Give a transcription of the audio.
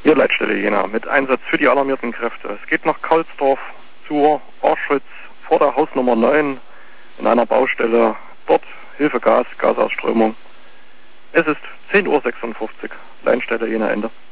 Hier Leitstelle Jena mit Einsatz für die alarmierten Kräfte. Es geht nach Kaulsdorf zur Orschwitz vor der Hausnummer 9 in einer Baustelle. Dort Hilfe Gas, Gasausströmung. Es ist 10:56 Uhr. Leitstelle Jena Ende.